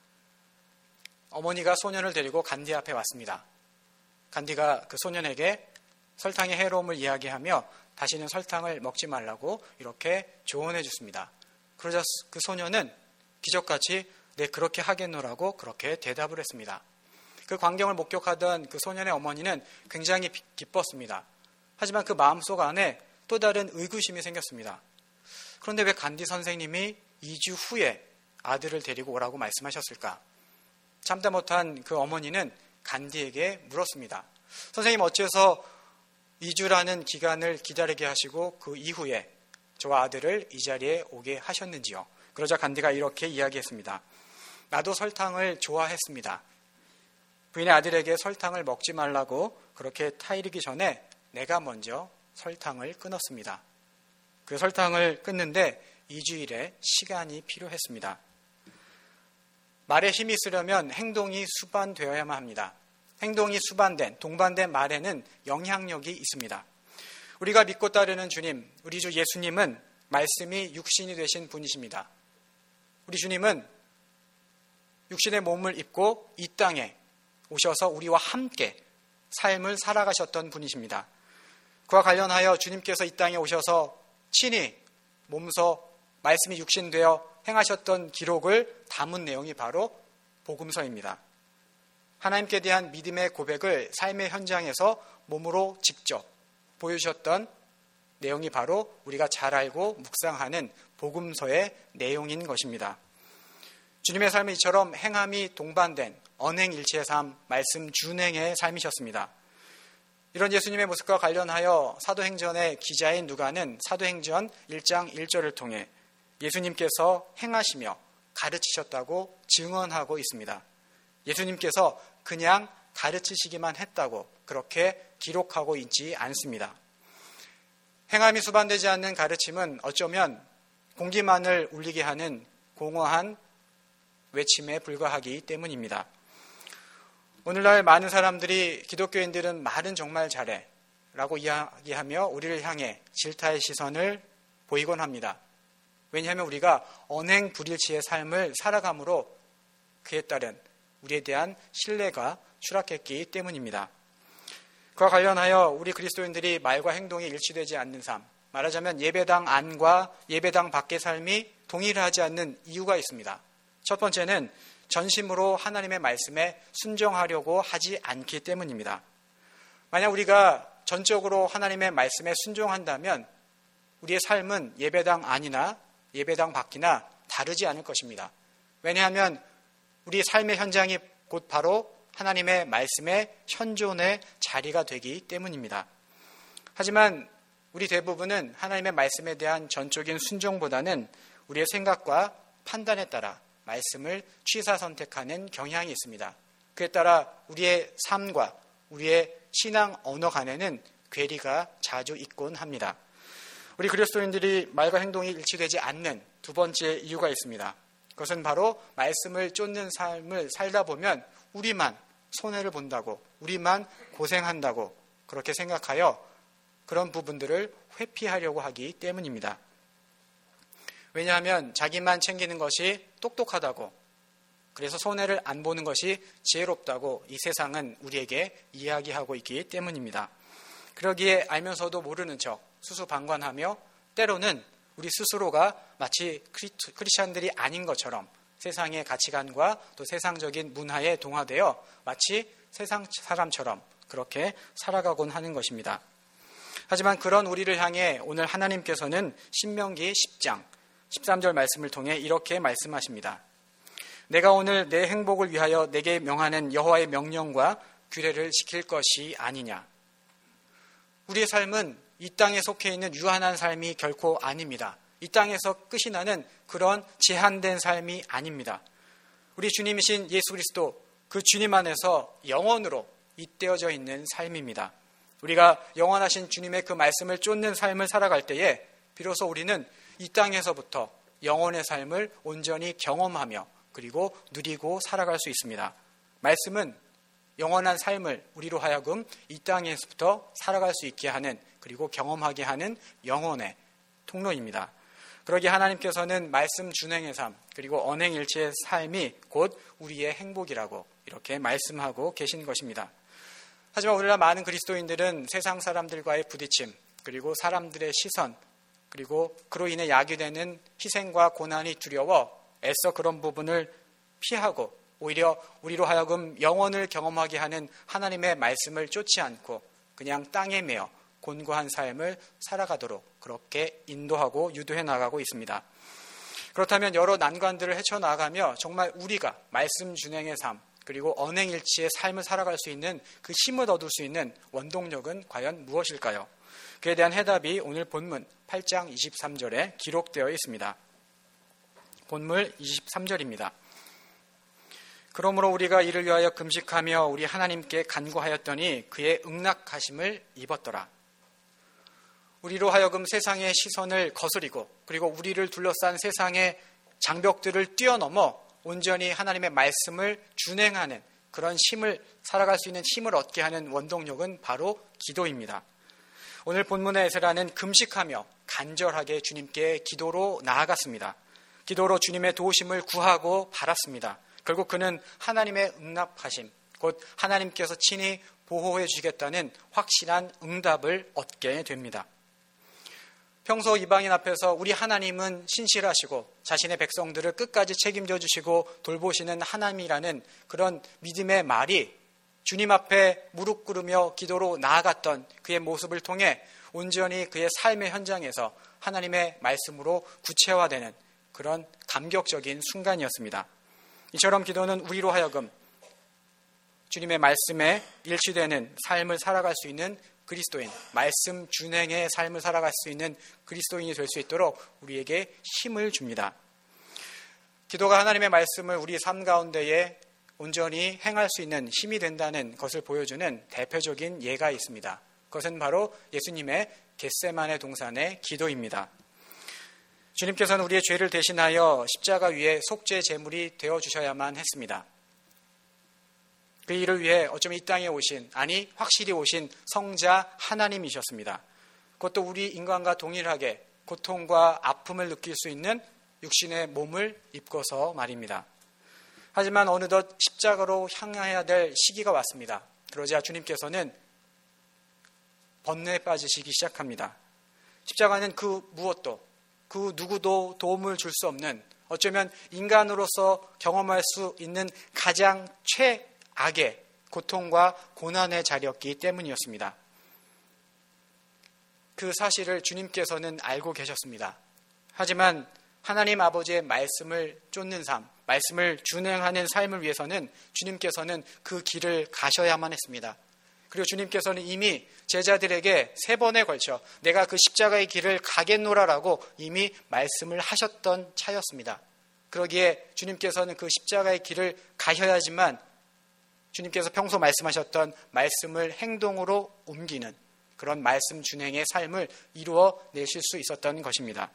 어머니가 소년을 데리고 간디 앞에 왔습니다. 간디가 그 소년에게 설탕의 해로움을 이야기하며 다시는 설탕을 먹지 말라고 이렇게 조언해 줬습니다. 그러자 그 소년은 기적같이 네, 그렇게 하겠노라고 그렇게 대답을 했습니다. 그 광경을 목격하던 그 소년의 어머니는 굉장히 기뻤습니다. 하지만 그 마음속 안에 또 다른 의구심이 생겼습니다. 그런데 왜 간디 선생님이 이 주 후에 아들을 데리고 오라고 말씀하셨을까? 참다 못한 그 어머니는 간디에게 물었습니다. 선생님, 어째서 이 주라는 기간을 기다리게 하시고 그 이후에 저와 아들을 이 자리에 오게 하셨는지요? 그러자 간디가 이렇게 이야기했습니다. 나도 설탕을 좋아했습니다. 부인의 아들에게 설탕을 먹지 말라고 그렇게 타이르기 전에 내가 먼저 설탕을 끊었습니다. 그 설탕을 끊는데 이 주일의 시간이 필요했습니다. 말에 힘이 있으려면 행동이 수반되어야만 합니다. 행동이 수반된, 동반된 말에는 영향력이 있습니다. 우리가 믿고 따르는 주님, 우리 주 예수님은 말씀이 육신이 되신 분이십니다. 우리 주님은 육신의 몸을 입고 이 땅에 오셔서 우리와 함께 삶을 살아가셨던 분이십니다. 그와 관련하여 주님께서 이 땅에 오셔서 친히 몸소 말씀이 육신되어 행하셨던 기록을 담은 내용이 바로 복음서입니다. 하나님께 대한 믿음의 고백을 삶의 현장에서 몸으로 직접 보여주셨던 내용이 바로 우리가 잘 알고 묵상하는 복음서의 내용인 것입니다. 주님의 삶은 이처럼 행함이 동반된 언행일체의 삶, 말씀 준행의 삶이셨습니다. 이런 예수님의 모습과 관련하여 사도행전의 기자인 누가는 사도행전 일 장 일 절을 통해 예수님께서 행하시며 가르치셨다고 증언하고 있습니다. 예수님께서 그냥 가르치시기만 했다고 그렇게 기록하고 있지 않습니다. 행함이 수반되지 않는 가르침은 어쩌면 공기만을 울리게 하는 공허한 외침에 불과하기 때문입니다. 오늘날 많은 사람들이 기독교인들은 말은 정말 잘해 라고 이야기하며 우리를 향해 질타의 시선을 보이곤 합니다. 왜냐하면 우리가 언행 불일치의 삶을 살아감으로 그에 따른 우리에 대한 신뢰가 추락했기 때문입니다. 그와 관련하여 우리 그리스도인들이 말과 행동이 일치되지 않는 삶, 말하자면 예배당 안과 예배당 밖의 삶이 동일하지 않는 이유가 있습니다. 첫 번째는 전심으로 하나님의 말씀에 순종하려고 하지 않기 때문입니다. 만약 우리가 전적으로 하나님의 말씀에 순종한다면 우리의 삶은 예배당 안이나 예배당 밖이나 다르지 않을 것입니다. 왜냐하면 우리 삶의 현장이 곧 바로 하나님의 말씀의 현존의 자리가 되기 때문입니다. 하지만 우리 대부분은 하나님의 말씀에 대한 전적인 순종보다는 우리의 생각과 판단에 따라 말씀을 취사 선택하는 경향이 있습니다. 그에 따라 우리의 삶과 우리의 신앙 언어 간에는 괴리가 자주 있곤 합니다. 우리 그리스도인들이 말과 행동이 일치되지 않는 두 번째 이유가 있습니다. 그것은 바로 말씀을 쫓는 삶을 살다 보면 우리만 손해를 본다고, 우리만 고생한다고 그렇게 생각하여 그런 부분들을 회피하려고 하기 때문입니다. 왜냐하면 자기만 챙기는 것이 똑똑하다고, 그래서 손해를 안 보는 것이 지혜롭다고 이 세상은 우리에게 이야기하고 있기 때문입니다. 그러기에 알면서도 모르는 척 수수방관하며 때로는 우리 스스로가 마치 크리스찬들이 아닌 것처럼 세상의 가치관과 또 세상적인 문화에 동화되어 마치 세상 사람처럼 그렇게 살아가곤 하는 것입니다. 하지만 그런 우리를 향해 오늘 하나님께서는 신명기 십 장 십삼 절 말씀을 통해 이렇게 말씀하십니다. 내가 오늘 내 행복을 위하여 내게 명하는 여호와의 명령과 규례를 지킬 것이 아니냐. 우리의 삶은 이 땅에 속해 있는 유한한 삶이 결코 아닙니다. 이 땅에서 끝이 나는 그런 제한된 삶이 아닙니다. 우리 주님이신 예수 그리스도 그 주님 안에서 영원으로 잇대어져 있는 삶입니다. 우리가 영원하신 주님의 그 말씀을 쫓는 삶을 살아갈 때에 비로소 우리는 이 땅에서부터 영원의 삶을 온전히 경험하며 그리고 누리고 살아갈 수 있습니다. 말씀은 영원한 삶을 우리로 하여금 이 땅에서부터 살아갈 수 있게 하는 그리고 경험하게 하는 영혼의 통로입니다. 그러기에 하나님께서는 말씀 준행의 삶 그리고 언행일치의 삶이 곧 우리의 행복이라고 이렇게 말씀하고 계신 것입니다. 하지만 오늘날 많은 그리스도인들은 세상 사람들과의 부딪힘 그리고 사람들의 시선 그리고 그로 인해 야기되는 희생과 고난이 두려워 애써 그런 부분을 피하고 오히려 우리로 하여금 영원을 경험하게 하는 하나님의 말씀을 쫓지 않고 그냥 땅에 매어 곤고한 삶을 살아가도록 그렇게 인도하고 유도해 나가고 있습니다. 그렇다면 여러 난관들을 헤쳐나가며 정말 우리가 말씀 준행의 삶 그리고 언행일치의 삶을 살아갈 수 있는 그 힘을 얻을 수 있는 원동력은 과연 무엇일까요? 그에 대한 해답이 오늘 본문 팔 장 이십삼 절에 기록되어 있습니다. 본문 이십삼 절입니다. 그러므로 우리가 이를 위하여 금식하며 우리 하나님께 간구하였더니 그의 응낙하심을 입었더라. 우리로 하여금 세상의 시선을 거스리고 그리고 우리를 둘러싼 세상의 장벽들을 뛰어넘어 온전히 하나님의 말씀을 준행하는 그런 힘을 살아갈 수 있는 힘을 얻게 하는 원동력은 바로 기도입니다. 오늘 본문의 에스라는 금식하며 간절하게 주님께 기도로 나아갔습니다. 기도로 주님의 도우심을 구하고 바랐습니다. 결국 그는 하나님의 응답하심, 곧 하나님께서 친히 보호해 주시겠다는 확실한 응답을 얻게 됩니다. 평소 이방인 앞에서 우리 하나님은 신실하시고 자신의 백성들을 끝까지 책임져 주시고 돌보시는 하나님이라는 그런 믿음의 말이 주님 앞에 무릎 꿇으며 기도로 나아갔던 그의 모습을 통해 온전히 그의 삶의 현장에서 하나님의 말씀으로 구체화되는 그런 감격적인 순간이었습니다. 이처럼 기도는 우리로 하여금 주님의 말씀에 일치되는 삶을 살아갈 수 있는 그리스도인, 말씀 준행의 삶을 살아갈 수 있는 그리스도인이 될 수 있도록 우리에게 힘을 줍니다. 기도가 하나님의 말씀을 우리 삶 가운데에 온전히 행할 수 있는 힘이 된다는 것을 보여주는 대표적인 예가 있습니다. 그것은 바로 예수님의 겟세마네 동산의 기도입니다. 주님께서는 우리의 죄를 대신하여 십자가 위에 속죄 제물이 되어주셔야만 했습니다. 그 일을 위해 어쩌면 이 땅에 오신, 아니 확실히 오신 성자 하나님이셨습니다. 그것도 우리 인간과 동일하게 고통과 아픔을 느낄 수 있는 육신의 몸을 입고서 말입니다. 하지만 어느덧 십자가로 향해야 될 시기가 왔습니다. 그러자 주님께서는 번뇌에 빠지시기 시작합니다. 십자가는 그 무엇도, 그 누구도 도움을 줄 수 없는, 어쩌면 인간으로서 경험할 수 있는 가장 최악의 고통과 고난의 자리였기 때문이었습니다. 그 사실을 주님께서는 알고 계셨습니다. 하지만 하나님 아버지의 말씀을 쫓는 삶, 말씀을 준행하는 삶을 위해서는 주님께서는 그 길을 가셔야만 했습니다. 그리고 주님께서는 이미 제자들에게 세 번에 걸쳐 내가 그 십자가의 길을 가겠노라라고 이미 말씀을 하셨던 차였습니다. 그러기에 주님께서는 그 십자가의 길을 가셔야지만 주님께서 평소 말씀하셨던 말씀을 행동으로 옮기는 그런 말씀 준행의 삶을 이루어 내실 수 있었던 것입니다.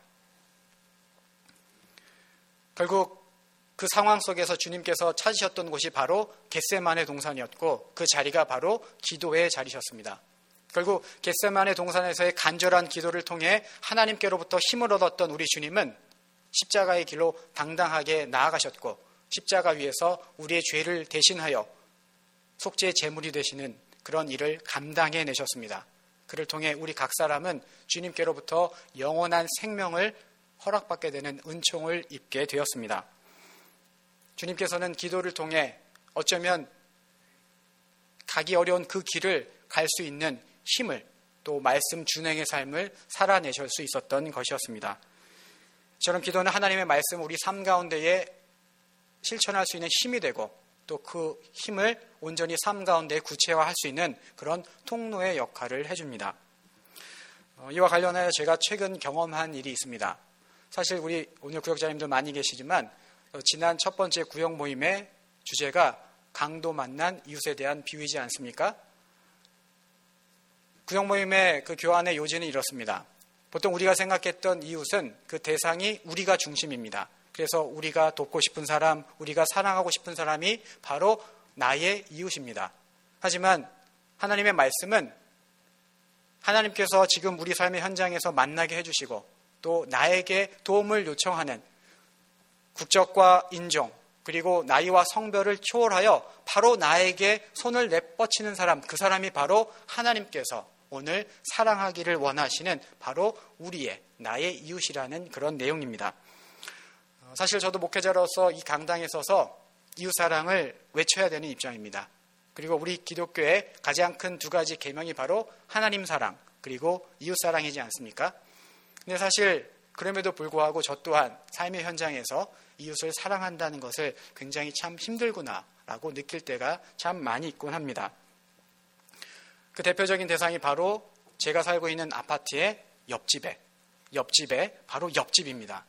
결국 그 상황 속에서 주님께서 찾으셨던 곳이 바로 겟세마네 동산이었고 그 자리가 바로 기도의 자리셨습니다. 결국 겟세마네 동산에서의 간절한 기도를 통해 하나님께로부터 힘을 얻었던 우리 주님은 십자가의 길로 당당하게 나아가셨고 십자가 위에서 우리의 죄를 대신하여 속죄의 제물이 되시는 그런 일을 감당해 내셨습니다. 그를 통해 우리 각 사람은 주님께로부터 영원한 생명을 허락받게 되는 은총을 입게 되었습니다. 주님께서는 기도를 통해 어쩌면 가기 어려운 그 길을 갈 수 있는 힘을, 또 말씀 준행의 삶을 살아내실 수 있었던 것이었습니다. 저런 기도는 하나님의 말씀을 우리 삶 가운데에 실천할 수 있는 힘이 되고, 또 그 힘을 온전히 삶 가운데 구체화할 수 있는 그런 통로의 역할을 해줍니다. 어, 이와 관련하여 제가 최근 경험한 일이 있습니다. 사실 우리 오늘 구역자님들 많이 계시지만 어, 지난 첫 번째 구역 모임의 주제가 강도 만난 이웃에 대한 비유이지 않습니까? 구역 모임의 그 교환의 요지는 이렇습니다. 보통 우리가 생각했던 이웃은 그 대상이 우리가 중심입니다. 그래서 우리가 돕고 싶은 사람, 우리가 사랑하고 싶은 사람이 바로 나의 이웃입니다. 하지만 하나님의 말씀은 하나님께서 지금 우리 삶의 현장에서 만나게 해주시고, 또 나에게 도움을 요청하는 국적과 인종, 그리고 나이와 성별을 초월하여 바로 나에게 손을 내뻗치는 사람, 그 사람이 바로 하나님께서 오늘 사랑하기를 원하시는 바로 우리의, 나의 이웃이라는 그런 내용입니다. 사실 저도 목회자로서 이 강당에 서서 이웃사랑을 외쳐야 되는 입장입니다. 그리고 우리 기독교의 가장 큰 두 가지 계명이 바로 하나님 사랑, 그리고 이웃사랑이지 않습니까? 근데 사실 그럼에도 불구하고 저 또한 삶의 현장에서 이웃을 사랑한다는 것을 굉장히 참 힘들구나라고 느낄 때가 참 많이 있곤 합니다. 그 대표적인 대상이 바로 제가 살고 있는 아파트의 옆집에, 옆집에 바로 옆집입니다.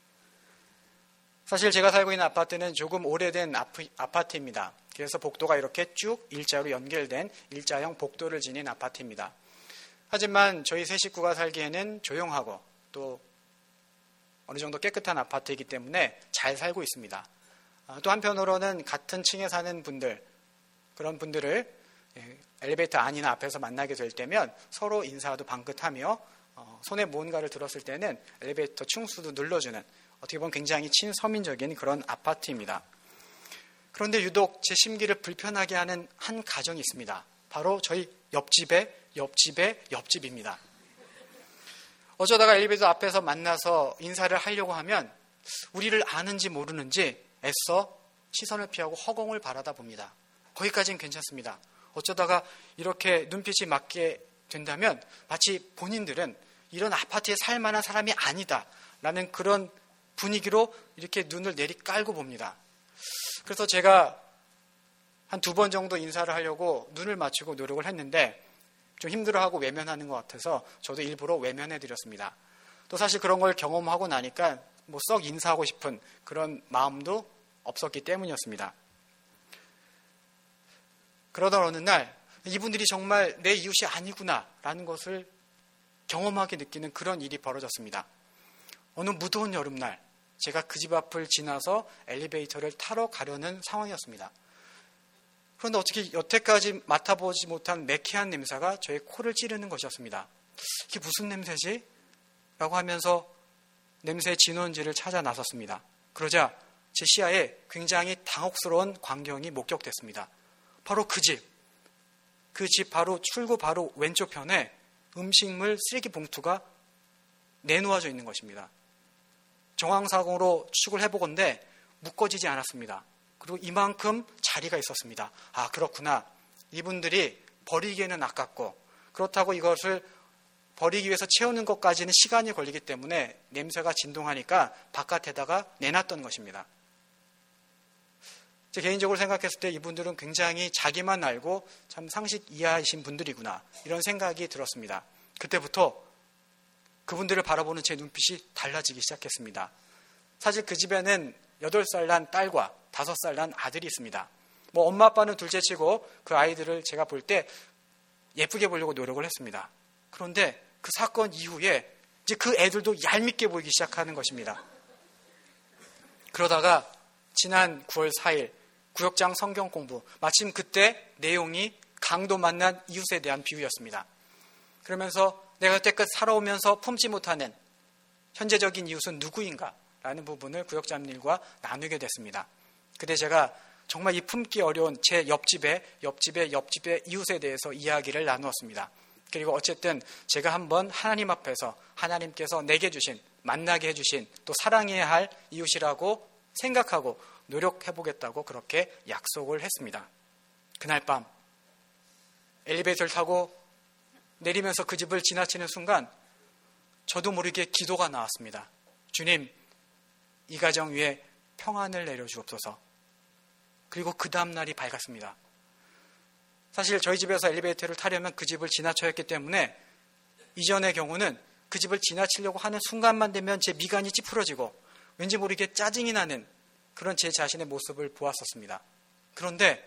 사실 제가 살고 있는 아파트는 조금 오래된 아파트입니다. 그래서 복도가 이렇게 쭉 일자로 연결된 일자형 복도를 지닌 아파트입니다. 하지만 저희 세 식구가 살기에는 조용하고 또 어느 정도 깨끗한 아파트이기 때문에 잘 살고 있습니다. 또 한편으로는 같은 층에 사는 분들, 그런 분들을 엘리베이터 안이나 앞에서 만나게 될 때면 서로 인사도 방긋하며 손에 뭔가를 들었을 때는 엘리베이터 층수도 눌러주는, 어떻게 보면 굉장히 친서민적인 그런 아파트입니다. 그런데 유독 제 심기를 불편하게 하는 한 가정이 있습니다. 바로 저희 옆집의 옆집의 옆집입니다. 어쩌다가 엘리베이터 앞에서 만나서 인사를 하려고 하면 우리를 아는지 모르는지 애써 시선을 피하고 허공을 바라다 봅니다. 거기까지는 괜찮습니다. 어쩌다가 이렇게 눈빛이 맞게 된다면 마치 본인들은 이런 아파트에 살 만한 사람이 아니다라는 그런 분위기로 이렇게 눈을 내리깔고 봅니다. 그래서 제가 한 두 번 정도 인사를 하려고 눈을 맞추고 노력을 했는데 좀 힘들어하고 외면하는 것 같아서 저도 일부러 외면해드렸습니다. 또 사실 그런 걸 경험하고 나니까 뭐 썩 인사하고 싶은 그런 마음도 없었기 때문이었습니다. 그러던 어느 날 이분들이 정말 내 이웃이 아니구나라는 것을 경험하게 느끼는 그런 일이 벌어졌습니다. 어느 무더운 여름날 제가 그 집 앞을 지나서 엘리베이터를 타러 가려는 상황이었습니다. 그런데 어떻게 여태까지 맡아보지 못한 매캐한 냄새가 저의 코를 찌르는 것이었습니다. 이게 무슨 냄새지? 라고 하면서 냄새의 진원지를 찾아 나섰습니다. 그러자 제 시야에 굉장히 당혹스러운 광경이 목격됐습니다. 바로 그 집, 그 집 바로 출구 바로 왼쪽 편에 음식물 쓰레기 봉투가 내놓아져 있는 것입니다. 정황상으로 추측을 해보건대 묶어지지 않았습니다. 그리고 이만큼 자리가 있었습니다. 아, 그렇구나. 이분들이 버리기에는 아깝고 그렇다고 이것을 버리기 위해서 채우는 것까지는 시간이 걸리기 때문에 냄새가 진동하니까 바깥에다가 내놨던 것입니다. 제 개인적으로 생각했을 때 이분들은 굉장히 자기만 알고 참 상식 이하이신 분들이구나 이런 생각이 들었습니다. 그때부터 그분들을 바라보는 제 눈빛이 달라지기 시작했습니다. 사실 그 집에는 여덟 살 난 딸과 다섯 살 난 아들이 있습니다. 뭐 엄마 아빠는 둘째치고 그 아이들을 제가 볼 때 예쁘게 보려고 노력을 했습니다. 그런데 그 사건 이후에 이제 그 애들도 얄밉게 보이기 시작하는 것입니다. 그러다가 지난 구월 사일 구역장 성경 공부, 마침 그때 내용이 강도 만난 이웃에 대한 비유였습니다. 그러면서 내가 여태껏 살아오면서 품지 못하는 현재적인 이웃은 누구인가? 라는 부분을 구역자님들과 나누게 됐습니다. 그때 제가 정말 이 품기 어려운 제 옆집의 옆집의 옆집의 이웃에 대해서 이야기를 나누었습니다. 그리고 어쨌든 제가 한번 하나님 앞에서 하나님께서 내게 주신, 만나게 해주신, 또 사랑해야 할 이웃이라고 생각하고 노력해보겠다고 그렇게 약속을 했습니다. 그날 밤 엘리베이터를 타고 내리면서 그 집을 지나치는 순간 저도 모르게 기도가 나왔습니다. 주님, 이 가정 위에 평안을 내려주옵소서. 그리고 그 다음 날이 밝았습니다. 사실 저희 집에서 엘리베이터를 타려면 그 집을 지나쳐야 했기 때문에 이전의 경우는 그 집을 지나치려고 하는 순간만 되면 제 미간이 찌푸러지고 왠지 모르게 짜증이 나는 그런 제 자신의 모습을 보았었습니다. 그런데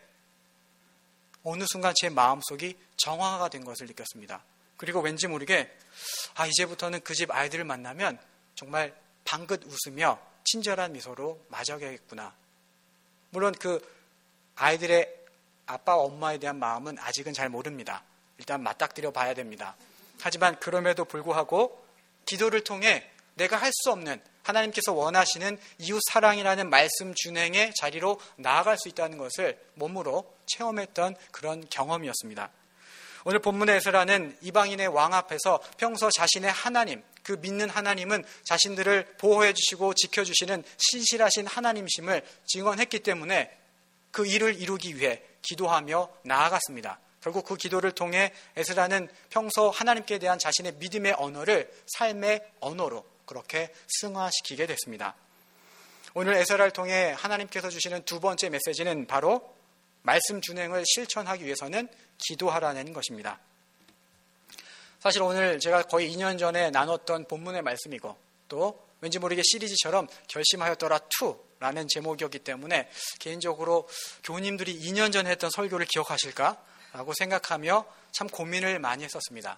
어느 순간 제 마음속이 정화가 된 것을 느꼈습니다. 그리고 왠지 모르게 아 이제부터는 그 집 아이들을 만나면 정말 방긋 웃으며 친절한 미소로 맞아야겠구나. 물론 그 아이들의 아빠 엄마에 대한 마음은 아직은 잘 모릅니다. 일단 맞닥뜨려 봐야 됩니다. 하지만 그럼에도 불구하고 기도를 통해 내가 할 수 없는 하나님께서 원하시는 이웃 사랑이라는 말씀 준행의 자리로 나아갈 수 있다는 것을 몸으로 체험했던 그런 경험이었습니다. 오늘 본문의 에스라는 이방인의 왕 앞에서 평소 자신의 하나님, 그 믿는 하나님은 자신들을 보호해 주시고 지켜주시는 신실하신 하나님심을 증언했기 때문에 그 일을 이루기 위해 기도하며 나아갔습니다. 결국 그 기도를 통해 에스라는 평소 하나님께 대한 자신의 믿음의 언어를 삶의 언어로 그렇게 승화시키게 됐습니다. 오늘 에스라를 통해 하나님께서 주시는 두 번째 메시지는 바로 말씀 준행을 실천하기 위해서는 기도하라는 것입니다. 사실 오늘 제가 거의 이 년 전에 나눴던 본문의 말씀이고 또 왠지 모르게 시리즈처럼 결심하였더라 이라는 제목이었기 때문에 개인적으로 교우님들이 이 년 전에 했던 설교를 기억하실까라고 생각하며 참 고민을 많이 했었습니다.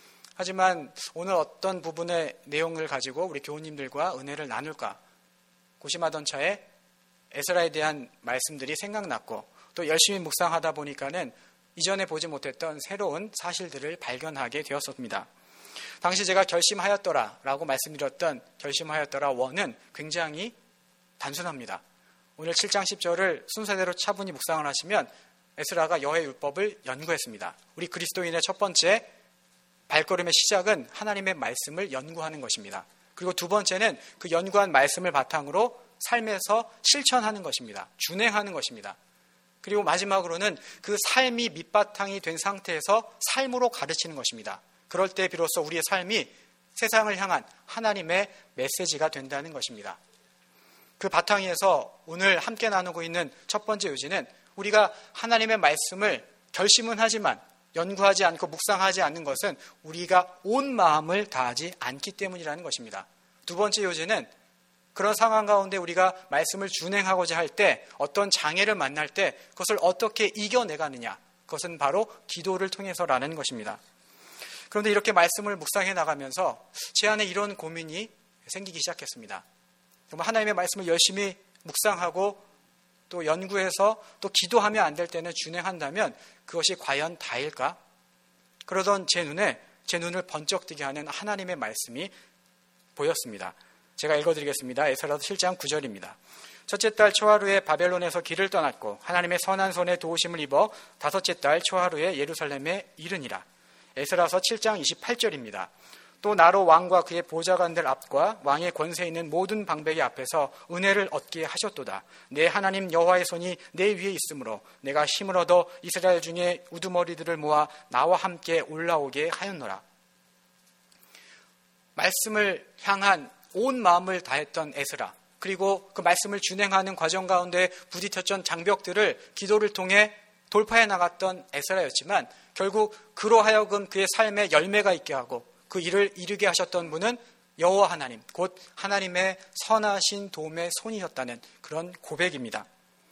하지만 오늘 어떤 부분의 내용을 가지고 우리 교우님들과 은혜를 나눌까 고심하던 차에 에스라에 대한 말씀들이 생각났고 또 열심히 묵상하다 보니까는 이전에 보지 못했던 새로운 사실들을 발견하게 되었습니다. 당시 제가 결심하였더라 라고 말씀드렸던 결심하였더라 일은 굉장히 단순합니다. 오늘 칠 장 십 절을 순서대로 차분히 묵상을 하시면 에스라가 여호와의 율법을 연구했습니다. 우리 그리스도인의 첫 번째 발걸음의 시작은 하나님의 말씀을 연구하는 것입니다. 그리고 두 번째는 그 연구한 말씀을 바탕으로 삶에서 실천하는 것입니다. 준행하는 것입니다. 그리고 마지막으로는 그 삶이 밑바탕이 된 상태에서 삶으로 가르치는 것입니다. 그럴 때 비로소 우리의 삶이 세상을 향한 하나님의 메시지가 된다는 것입니다. 그 바탕에서 오늘 함께 나누고 있는 첫 번째 요지는 우리가 하나님의 말씀을 결심은 하지만 연구하지 않고 묵상하지 않는 것은 우리가 온 마음을 다하지 않기 때문이라는 것입니다. 두 번째 요지는 그런 상황 가운데 우리가 말씀을 준행하고자 할 때 어떤 장애를 만날 때 그것을 어떻게 이겨내가느냐, 그것은 바로 기도를 통해서라는 것입니다. 그런데 이렇게 말씀을 묵상해 나가면서 제 안에 이런 고민이 생기기 시작했습니다. 정말 하나님의 말씀을 열심히 묵상하고 또 연구해서 또 기도하면 안 될 때는 준행한다면 그것이 과연 다일까? 그러던 제 눈에 제 눈을 번쩍 뜨게 하는 하나님의 말씀이 보였습니다. 제가 읽어드리겠습니다. 에스라서 칠 장 구 절입니다. 첫째 달 초하루에 바벨론에서 길을 떠났고 하나님의 선한 손에 도우심을 입어 다섯째 달 초하루에 예루살렘에 이르니라. 에스라서 칠 장 이십팔 절입니다. 또 나로 왕과 그의 보좌관들 앞과 왕의 권세 있는 모든 방백의 앞에서 은혜를 얻게 하셨도다. 내 하나님 여호와의 손이 내 위에 있으므로 내가 힘을 얻어 이스라엘 중에 우두머리들을 모아 나와 함께 올라오게 하였노라. 말씀을 향한 온 마음을 다했던 에스라, 그리고 그 말씀을 준행하는 과정 가운데 부딪혔던 장벽들을 기도를 통해 돌파해 나갔던 에스라였지만 결국 그로 하여금 그의 삶에 열매가 있게 하고 그 일을 이루게 하셨던 분은 여호와 하나님, 곧 하나님의 선하신 도움의 손이셨다는 그런 고백입니다.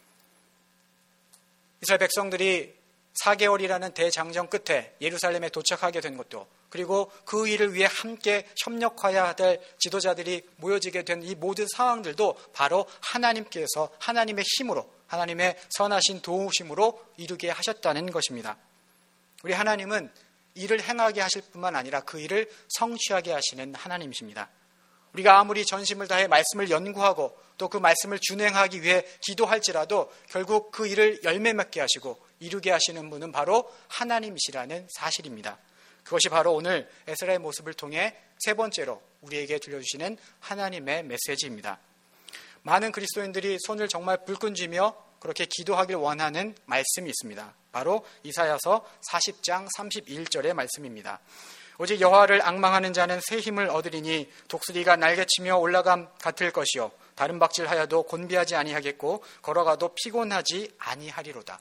이스라엘 백성들이 사 개월이라는 대장정 끝에 예루살렘에 도착하게 된 것도, 그리고 그 일을 위해 함께 협력해야 될 지도자들이 모여지게 된 이 모든 상황들도 바로 하나님께서 하나님의 힘으로, 하나님의 선하신 도우심으로 이루게 하셨다는 것입니다. 우리 하나님은 일을 행하게 하실 뿐만 아니라 그 일을 성취하게 하시는 하나님이십니다. 우리가 아무리 전심을 다해 말씀을 연구하고 또 그 말씀을 준행하기 위해 기도할지라도 결국 그 일을 열매 맺게 하시고 이루게 하시는 분은 바로 하나님이시라는 사실입니다. 그것이 바로 오늘 에스라의 모습을 통해 세 번째로 우리에게 들려주시는 하나님의 메시지입니다. 많은 그리스도인들이 손을 정말 불끈 쥐며 그렇게 기도하길 원하는 말씀이 있습니다. 바로 이사야서 사십 장 삼십일 절의 말씀입니다. 오직 여호와를 앙망하는 자는 새 힘을 얻으리니 독수리가 날개치며 올라감 같을 것이요 다른 박질하여도 곤비하지 아니하겠고 걸어가도 피곤하지 아니하리로다.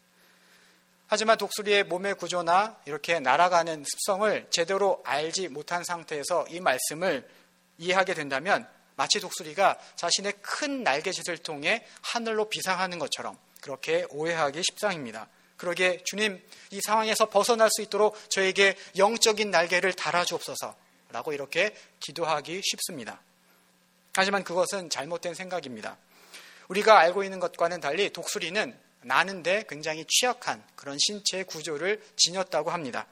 하지만 독수리의 몸의 구조나 이렇게 날아가는 습성을 제대로 알지 못한 상태에서 이 말씀을 이해하게 된다면 마치 독수리가 자신의 큰 날개짓을 통해 하늘로 비상하는 것처럼 그렇게 오해하기 십상입니다. 그러기에 주님, 이 상황에서 벗어날 수 있도록 저에게 영적인 날개를 달아주옵소서라고 이렇게 기도하기 쉽습니다. 하지만 그것은 잘못된 생각입니다. 우리가 알고 있는 것과는 달리 독수리는 나는데 굉장히 취약한 그런 신체 구조를 지녔다고 합니다.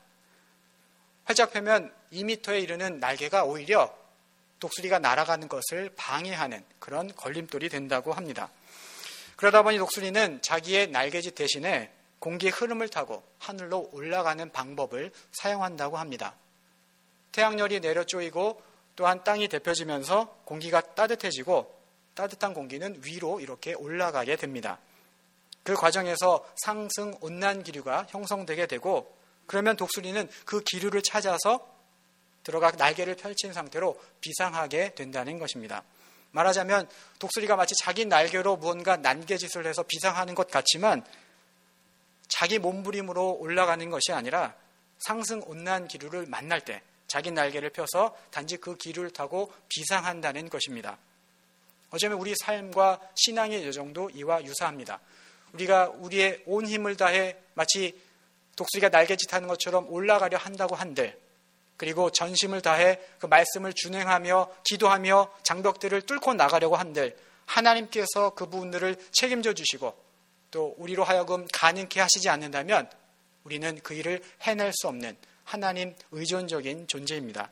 활짝 펴면 이 미터에 이르는 날개가 오히려 독수리가 날아가는 것을 방해하는 그런 걸림돌이 된다고 합니다. 그러다 보니 독수리는 자기의 날개짓 대신에 공기의 흐름을 타고 하늘로 올라가는 방법을 사용한다고 합니다. 태양열이 내려 쪼이고 또한 땅이 데펴지면서 공기가 따뜻해지고 따뜻한 공기는 위로 이렇게 올라가게 됩니다. 그 과정에서 상승 온난 기류가 형성되게 되고 그러면 독수리는 그 기류를 찾아서 들어가 날개를 펼친 상태로 비상하게 된다는 것입니다. 말하자면 독수리가 마치 자기 날개로 무언가 난개짓을 해서 비상하는 것 같지만 자기 몸부림으로 올라가는 것이 아니라 상승 온난 기류를 만날 때 자기 날개를 펴서 단지 그 기류를 타고 비상한다는 것입니다. 어쩌면 우리 삶과 신앙의 여정도 이와 유사합니다. 우리가 우리의 온 힘을 다해 마치 독수리가 날개짓하는 것처럼 올라가려 한다고 한들 그리고 전심을 다해 그 말씀을 준행하며 기도하며 장벽들을 뚫고 나가려고 한들 하나님께서 그 부분들을 책임져 주시고 또 우리로 하여금 가능케 하시지 않는다면 우리는 그 일을 해낼 수 없는 하나님 의존적인 존재입니다.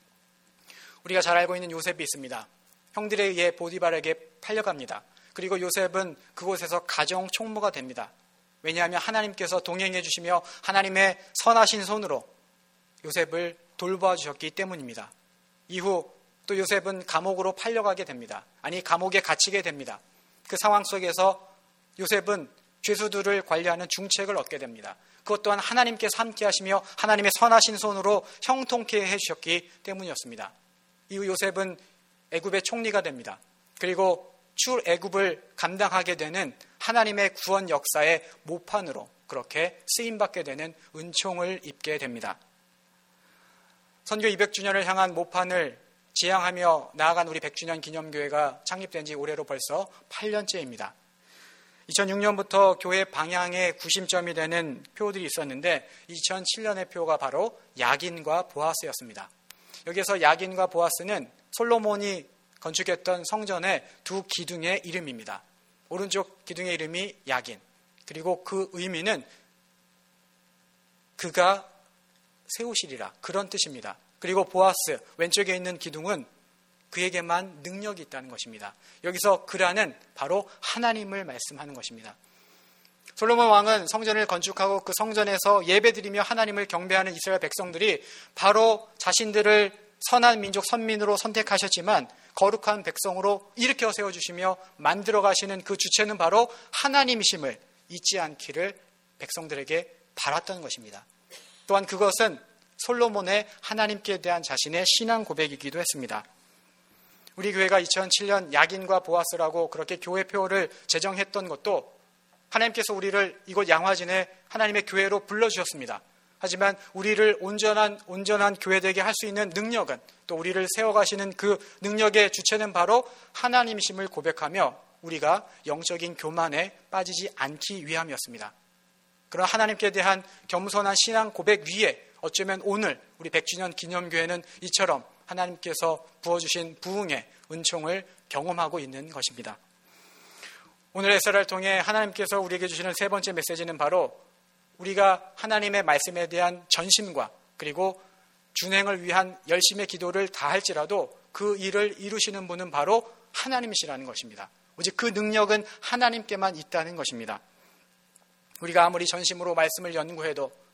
우리가 잘 알고 있는 요셉이 있습니다. 형들에 의해 보디발에게 팔려갑니다. 그리고 요셉은 그곳에서 가정 총무가 됩니다. 왜냐하면 하나님께서 동행해 주시며 하나님의 선하신 손으로 요셉을 돌봐 주셨기 때문입니다. 이후 또 요셉은 감옥으로 팔려가게 됩니다. 아니 감옥에 갇히게 됩니다. 그 상황 속에서 요셉은 죄수들을 관리하는 중책을 얻게 됩니다. 그것 또한 하나님께서 함께 하시며 하나님의 선하신 손으로 형통케 해주셨기 때문이었습니다. 이후 요셉은 애굽의 총리가 됩니다. 그리고 출애굽을 감당하게 되는 하나님의 구원 역사의 모판으로 그렇게 쓰임받게 되는 은총을 입게 됩니다. 선교 이백 주년을 향한 모판을 지향하며 나아간 우리 백 주년 기념교회가 창립된 지 올해로 벌써 팔 년째입니다. 이천육 년부터 교회 방향의 구심점이 되는 표들이 있었는데 이천칠 년의 표가 바로 야긴과 보아스였습니다. 여기서 야긴과 보아스는 솔로몬이 건축했던 성전의 두 기둥의 이름입니다. 오른쪽 기둥의 이름이 야긴, 그리고 그 의미는 그가 세우시리라, 그런 뜻입니다. 그리고 보아스, 왼쪽에 있는 기둥은 그에게만 능력이 있다는 것입니다. 여기서 그라는 바로 하나님을 말씀하는 것입니다. 솔로몬 왕은 성전을 건축하고 그 성전에서 예배드리며 하나님을 경배하는 이스라엘 백성들이 바로 자신들을 선한 민족 선민으로 선택하셨지만 거룩한 백성으로 일으켜 세워주시며 만들어 가시는 그 주체는 바로 하나님이심을 잊지 않기를 백성들에게 바랐던 것입니다. 또한 그것은 솔로몬의 하나님께 대한 자신의 신앙 고백이기도 했습니다. 우리 교회가 이천칠 년 야긴과 보아스라고 그렇게 교회표를 제정했던 것도 하나님께서 우리를 이곳 양화진에 하나님의 교회로 불러주셨습니다. 하지만 우리를 온전한 온전한 교회되게 할 수 있는 능력은, 또 우리를 세워가시는 그 능력의 주체는 바로 하나님이심을 고백하며 우리가 영적인 교만에 빠지지 않기 위함이었습니다. 그런 하나님께 대한 겸손한 신앙 고백 위에 어쩌면 오늘 우리 백 주년 기념교회는 이처럼 하나님께서 부어주신 부흥의 은총을 경험하고 있는 것입니다. 오늘 에스라를 통해 하나님께서 우리에게 주시는 세 번째 메시지는 바로 우리가 하나님의 말씀에 대한 전심과 그리고 준행을 위한 열심의 기도를 다할지라도 그 일을 이루시는 분은 바로 하나님이시라는 것입니다. 오직 그 능력은 하나님께만 있다는 것입니다. 우리가 아무리 전심으로 말씀을 연구해도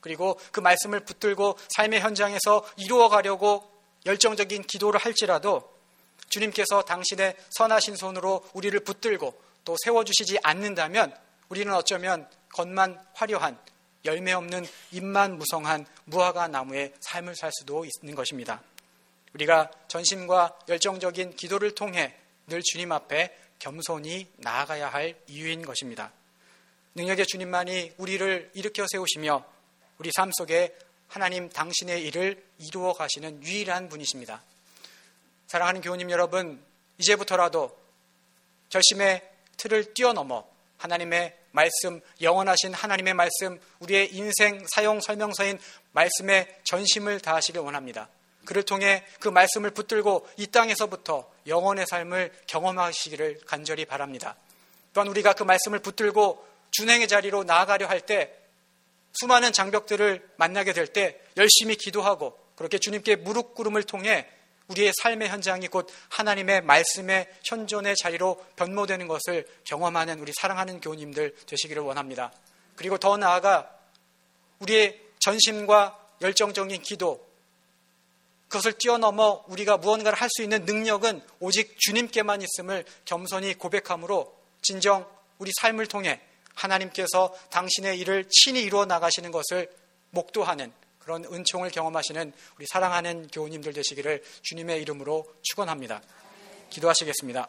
그리고 그 말씀을 붙들고 삶의 현장에서 이루어가려고 열정적인 기도를 할지라도 주님께서 당신의 선하신 손으로 우리를 붙들고 또 세워주시지 않는다면 우리는 어쩌면 겉만 화려한 열매 없는 잎만 무성한 무화과 나무의 삶을 살 수도 있는 것입니다. 우리가 전심과 열정적인 기도를 통해 늘 주님 앞에 겸손히 나아가야 할 이유인 것입니다. 능력의 주님만이 우리를 일으켜 세우시며 우리 삶 속에 하나님 당신의 일을 이루어 가시는 유일한 분이십니다. 사랑하는 교우님 여러분, 이제부터라도 결심의 틀을 뛰어넘어 하나님의 말씀, 영원하신 하나님의 말씀, 우리의 인생 사용 설명서인 말씀에 전심을 다하시길 원합니다. 그를 통해 그 말씀을 붙들고 이 땅에서부터 영원의 삶을 경험하시기를 간절히 바랍니다. 또한 우리가 그 말씀을 붙들고 준행의 자리로 나아가려 할 때 수많은 장벽들을 만나게 될 때 열심히 기도하고 그렇게 주님께 무릎 꿇음을 통해 우리의 삶의 현장이 곧 하나님의 말씀의 현존의 자리로 변모되는 것을 경험하는 우리 사랑하는 교우님들 되시기를 원합니다. 그리고 더 나아가 우리의 전심과 열정적인 기도, 그것을 뛰어넘어 우리가 무언가를 할 수 있는 능력은 오직 주님께만 있음을 겸손히 고백함으로 진정 우리 삶을 통해 하나님께서 당신의 일을 친히 이루어 나가시는 것을 목도하는 그런 은총을 경험하시는 우리 사랑하는 교우님들 되시기를 주님의 이름으로 축원합니다. 기도하시겠습니다.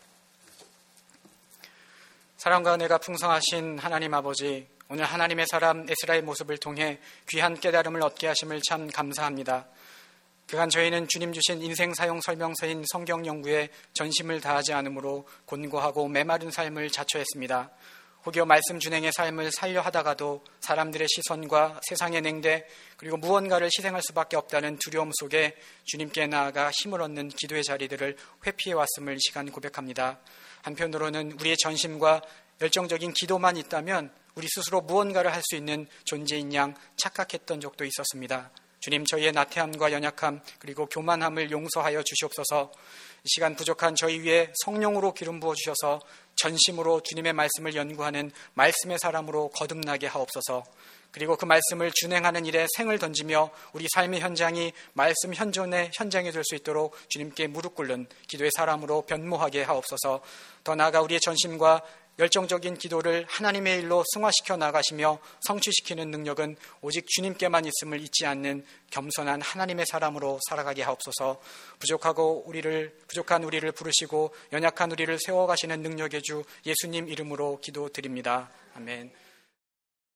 사랑과 은혜가 풍성하신 하나님 아버지, 오늘 하나님의 사람 에스라의 모습을 통해 귀한 깨달음을 얻게 하심을 참 감사합니다. 그간 저희는 주님 주신 인생 사용 설명서인 성경 연구에 전심을 다하지 않으므로 곤고하고 메마른 삶을 자처했습니다. 혹여 말씀 준행의 삶을 살려 하다가도 사람들의 시선과 세상의 냉대 그리고 무언가를 희생할 수밖에 없다는 두려움 속에 주님께 나아가 힘을 얻는 기도의 자리들을 회피해 왔음을 이 시간 고백합니다. 한편으로는 우리의 전심과 열정적인 기도만 있다면 우리 스스로 무언가를 할 수 있는 존재인 양 착각했던 적도 있었습니다. 주님, 저희의 나태함과 연약함 그리고 교만함을 용서하여 주시옵소서. 이 시간 부족한 저희 위에 성령으로 기름 부어주셔서 전심으로 주님의 말씀을 연구하는 말씀의 사람으로 거듭나게 하옵소서. 그리고 그 말씀을 준행하는 일에 생을 던지며 우리 삶의 현장이 말씀 현존의 현장이 될 수 있도록 주님께 무릎 꿇는 기도의 사람으로 변모하게 하옵소서. 더 나아가 우리의 전심과 열정적인 기도를 하나님의 일로 승화시켜 나가시며 성취시키는 능력은 오직 주님께만 있음을 잊지 않는 겸손한 하나님의 사람으로 살아가게 하옵소서. 부족하고 우리를 부족한 우리를 부르시고 연약한 우리를 세워가시는 능력의 주 예수님 이름으로 기도드립니다. 아멘.